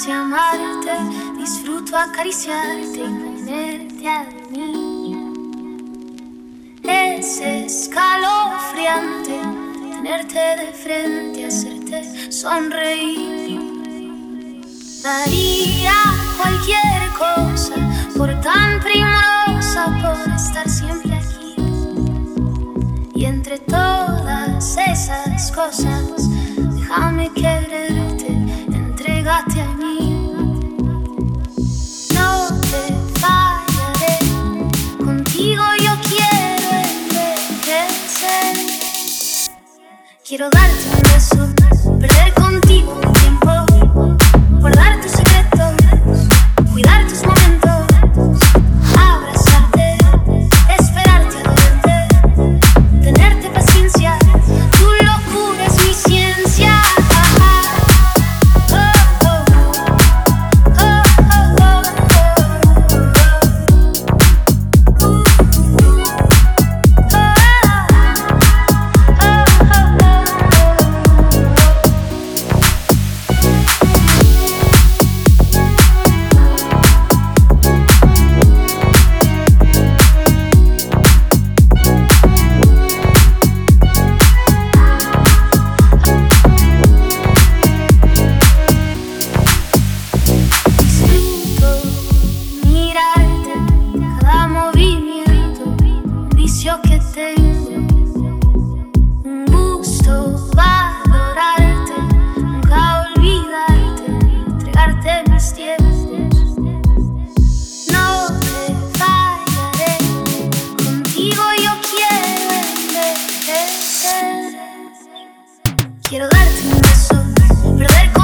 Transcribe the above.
sé amarte, disfruto acariciarte y ponerte a mí. Es escalofriante tenerte de frente, hacerte sonreír. Daría cualquier cosa por tan primorosa, por estar siempre aquí. Y entre todas esas cosas, déjame quererte, entrégate a mí. No te fallaré, contigo yo quiero envejecer. Quiero darte un beso, perder contigo un tiempo, guardar tus secretos, cuidar tus momentos, abrazarte, esperarte a verte, tenerte paciencia, tu locura es mi ciencia. Que tengo un gusto valorarte, nunca olvidarte, entregarte mis tiempos. No te fallaré, contigo yo quiero envejecer. Quiero darte un beso, perder